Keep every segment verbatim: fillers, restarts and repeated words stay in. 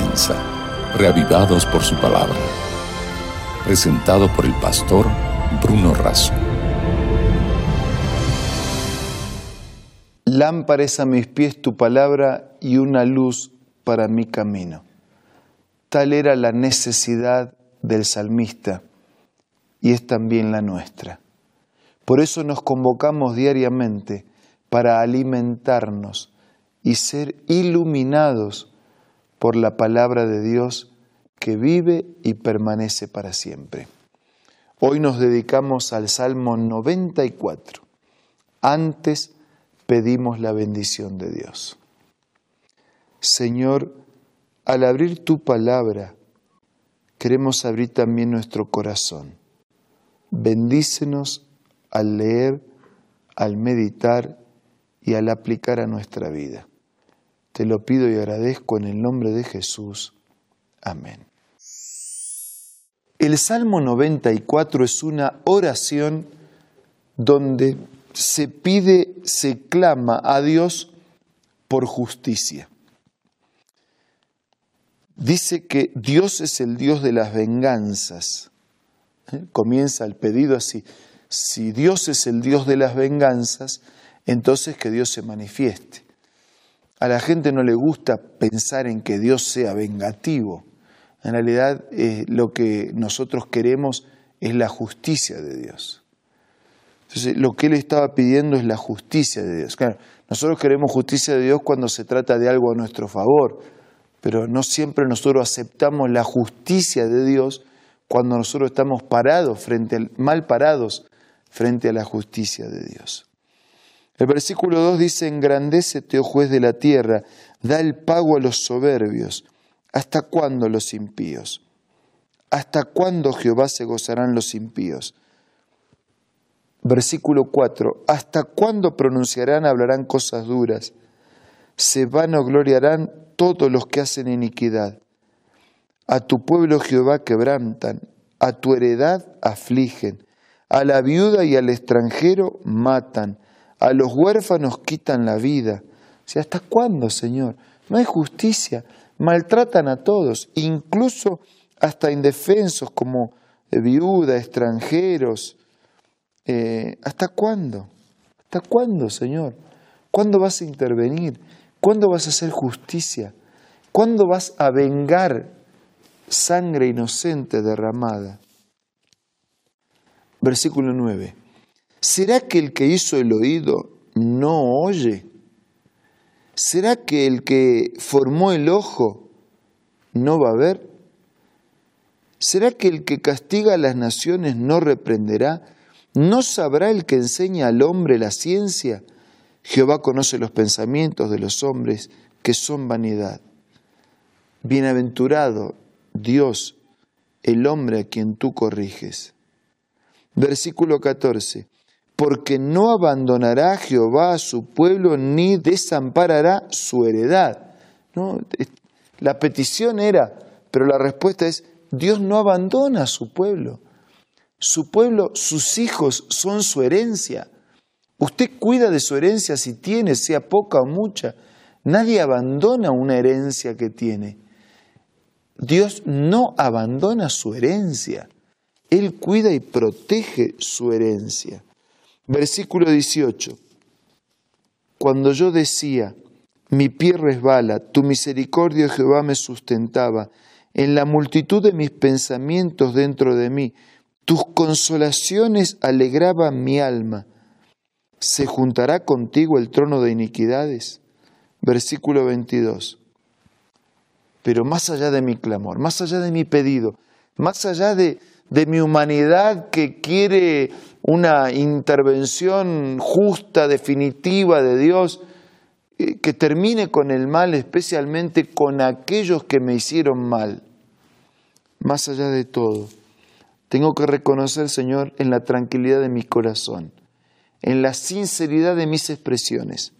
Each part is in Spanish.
Esperanza, reavivados por su palabra. Presentado por el pastor Bruno Razo. Lámpara es a mis pies tu palabra y una luz para mi camino. Tal era la necesidad del salmista y es también la nuestra. Por eso nos convocamos diariamente para alimentarnos y ser iluminados por la palabra de Dios que vive y permanece para siempre. Hoy nos dedicamos al Salmo noventa y cuatro. Antes pedimos la bendición de Dios. Señor, al abrir tu palabra, queremos abrir también nuestro corazón. Bendícenos al leer, al meditar y al aplicar a nuestra vida. Te lo pido y agradezco en el nombre de Jesús. Amén. El Salmo noventa y cuatro es una oración donde se pide, se clama a Dios por justicia. Dice que Dios es el Dios de las venganzas. ¿Eh? Comienza el pedido así. Si Dios es el Dios de las venganzas, entonces que Dios se manifieste. A la gente no le gusta pensar en que Dios sea vengativo. En realidad, eh, lo que nosotros queremos es la justicia de Dios. Entonces, lo que él estaba pidiendo es la justicia de Dios. Claro, nosotros queremos justicia de Dios cuando se trata de algo a nuestro favor, pero no siempre nosotros aceptamos la justicia de Dios cuando nosotros estamos parados frente al, mal parados frente a la justicia de Dios. El versículo dos dice: engrandécete, oh juez de la tierra, da el pago a los soberbios. ¿Hasta cuándo los impíos? ¿Hasta cuándo, Jehová, se gozarán los impíos? Versículo cuatro, ¿hasta cuándo pronunciarán, hablarán cosas duras? Se vanagloriarán todos los que hacen iniquidad. A tu pueblo, Jehová, quebrantan, a tu heredad afligen, a la viuda y al extranjero matan, a los huérfanos quitan la vida. O sea, ¿hasta cuándo, Señor? No hay justicia, maltratan a todos, incluso hasta indefensos como viuda, extranjeros. Eh, ¿Hasta cuándo? ¿Hasta cuándo, Señor? ¿Cuándo vas a intervenir? ¿Cuándo vas a hacer justicia? ¿Cuándo vas a vengar sangre inocente derramada? Versículo nueve. ¿Será que el que hizo el oído no oye? ¿Será que el que formó el ojo no va a ver? ¿Será que el que castiga a las naciones no reprenderá? ¿No sabrá el que enseña al hombre la ciencia? Jehová conoce los pensamientos de los hombres, que son vanidad. Bienaventurado Dios, el hombre a quien tú corriges. Versículo catorce. Porque no abandonará Jehová a su pueblo, ni desamparará su heredad. ¿No? La petición era, pero la respuesta es, Dios no abandona a su pueblo. Su pueblo, sus hijos son su herencia. Usted cuida de su herencia si tiene, sea poca o mucha. Nadie abandona una herencia que tiene. Dios no abandona su herencia. Él cuida y protege su herencia. Versículo dieciocho. Cuando yo decía, mi pie resbala, tu misericordia, Jehová, me sustentaba. En la multitud de mis pensamientos dentro de mí, tus consolaciones alegraban mi alma. ¿Se juntará contigo el trono de iniquidades? Versículo veintidós. Pero más allá de mi clamor, más allá de mi pedido, más allá de, de mi humanidad que quiere una intervención justa, definitiva de Dios, eh, que termine con el mal, especialmente con aquellos que me hicieron mal. Más allá de todo, tengo que reconocer, Señor, en la tranquilidad de mi corazón, en la sinceridad de mis expresiones,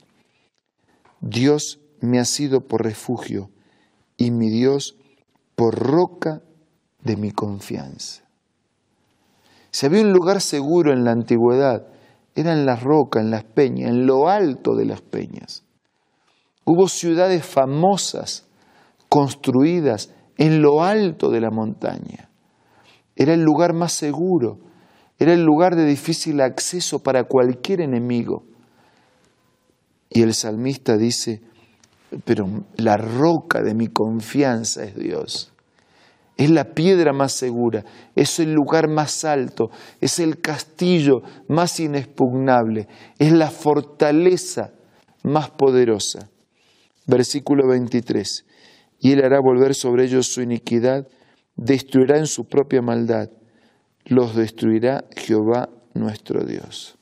Dios me ha sido por refugio y mi Dios por roca de mi confianza. Si había un lugar seguro en la antigüedad, era en las rocas, en las peñas, en lo alto de las peñas. Hubo ciudades famosas construidas en lo alto de la montaña. Era el lugar más seguro, era el lugar de difícil acceso para cualquier enemigo. Y el salmista dice, pero la roca de mi confianza es Dios. Es la piedra más segura, es el lugar más alto, es el castillo más inexpugnable, es la fortaleza más poderosa. Versículo veintitrés. Y Él hará volver sobre ellos su iniquidad, destruirá en su propia maldad, los destruirá Jehová nuestro Dios.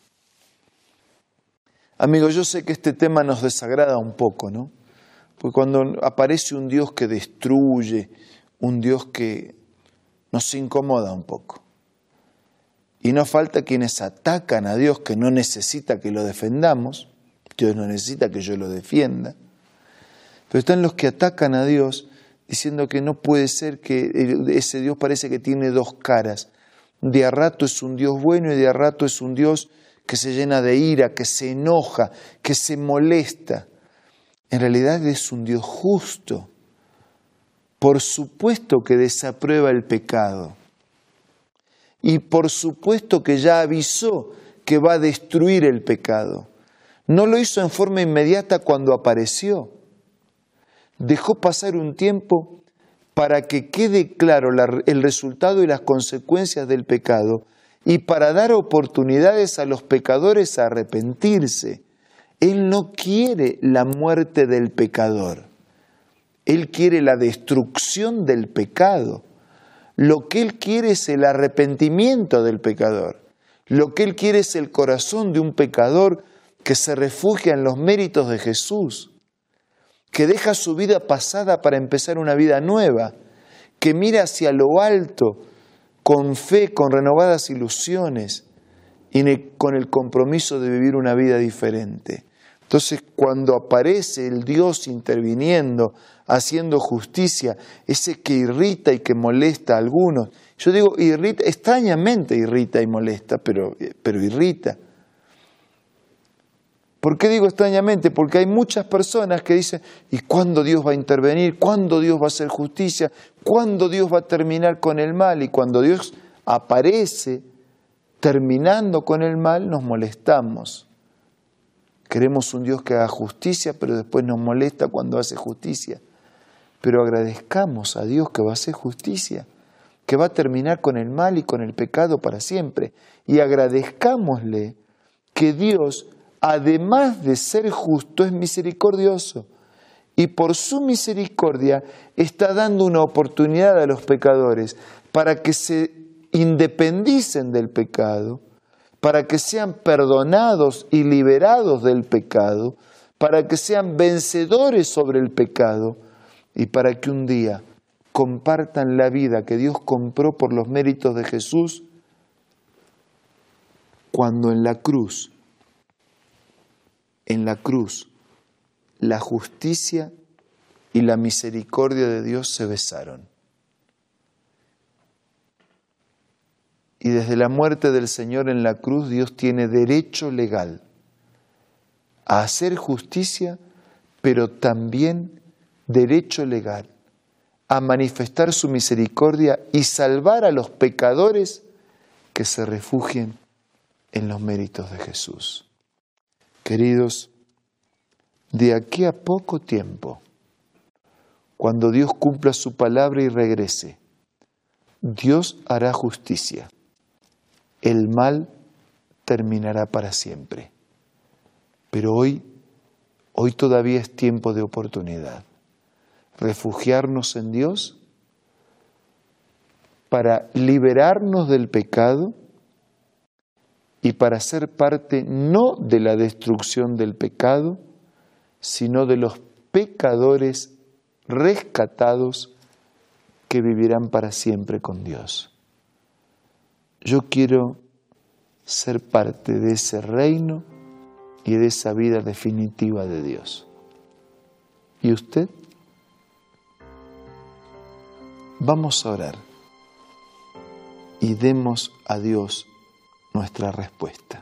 Amigos, yo sé que este tema nos desagrada un poco, ¿no? Porque cuando aparece un Dios que destruye, un Dios que nos incomoda un poco. Y no falta quienes atacan a Dios, que no necesita que lo defendamos, Dios no necesita que yo lo defienda. Pero están los que atacan a Dios diciendo que no puede ser, que ese Dios parece que tiene dos caras. De a rato es un Dios bueno y de a rato es un Dios que se llena de ira, que se enoja, que se molesta. En realidad es un Dios justo. Por supuesto que desaprueba el pecado. Y por supuesto que ya avisó que va a destruir el pecado. No lo hizo en forma inmediata cuando apareció. Dejó pasar un tiempo para que quede claro la, el resultado y las consecuencias del pecado y para dar oportunidades a los pecadores a arrepentirse. Él no quiere la muerte del pecador. Él quiere la destrucción del pecado. Lo que Él quiere es el arrepentimiento del pecador. Lo que Él quiere es el corazón de un pecador que se refugia en los méritos de Jesús, que deja su vida pasada para empezar una vida nueva, que mira hacia lo alto con fe, con renovadas ilusiones y con el compromiso de vivir una vida diferente. Entonces, cuando aparece el Dios interviniendo, haciendo justicia, ese que irrita y que molesta a algunos, yo digo, irrita, extrañamente irrita y molesta, pero, pero irrita. ¿Por qué digo extrañamente? Porque hay muchas personas que dicen, ¿y cuándo Dios va a intervenir? ¿Cuándo Dios va a hacer justicia? ¿Cuándo Dios va a terminar con el mal? Y cuando Dios aparece terminando con el mal, nos molestamos. Queremos un Dios que haga justicia, pero después nos molesta cuando hace justicia. Pero agradezcamos a Dios que va a hacer justicia, que va a terminar con el mal y con el pecado para siempre. Y agradezcámosle que Dios, además de ser justo, es misericordioso. Y por su misericordia está dando una oportunidad a los pecadores para que se independicen del pecado, para que sean perdonados y liberados del pecado, para que sean vencedores sobre el pecado y para que un día compartan la vida que Dios compró por los méritos de Jesús, cuando en la cruz, en la cruz, la justicia y la misericordia de Dios se besaron. Y desde la muerte del Señor en la cruz, Dios tiene derecho legal a hacer justicia, pero también derecho legal a manifestar su misericordia y salvar a los pecadores que se refugien en los méritos de Jesús. Queridos, de aquí a poco tiempo, cuando Dios cumpla su palabra y regrese, Dios hará justicia. El mal terminará para siempre. Pero hoy, hoy todavía es tiempo de oportunidad. Refugiarnos en Dios para liberarnos del pecado y para ser parte no de la destrucción del pecado, sino de los pecadores rescatados que vivirán para siempre con Dios. Yo quiero ser parte de ese reino y de esa vida definitiva de Dios. ¿Y usted? Vamos a orar y demos a Dios nuestra respuesta.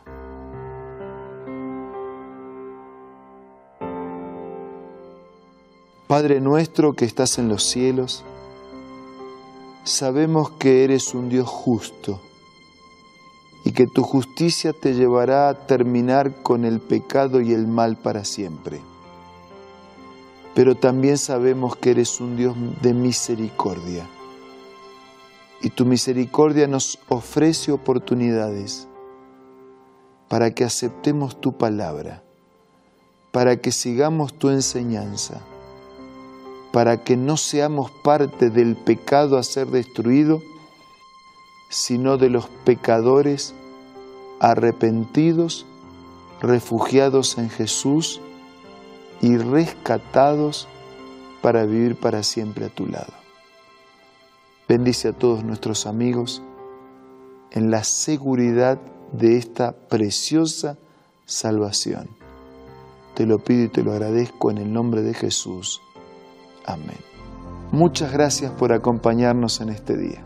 Padre nuestro que estás en los cielos, sabemos que eres un Dios justo y que tu justicia te llevará a terminar con el pecado y el mal para siempre. Pero también sabemos que eres un Dios de misericordia y tu misericordia nos ofrece oportunidades para que aceptemos tu palabra, para que sigamos tu enseñanza, para que no seamos parte del pecado a ser destruido, sino de los pecadores arrepentidos, refugiados en Jesús y rescatados para vivir para siempre a tu lado. Bendice a todos nuestros amigos en la seguridad de esta preciosa salvación. Te lo pido y te lo agradezco en el nombre de Jesús. Amén. Muchas gracias por acompañarnos en este día.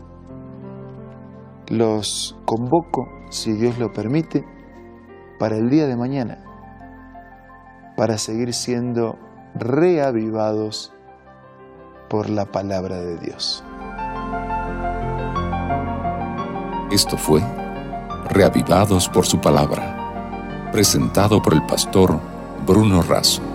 Los convoco, si Dios lo permite, para el día de mañana, para seguir siendo reavivados por la palabra de Dios. Esto fue Reavivados por su palabra, presentado por el pastor Bruno Razo.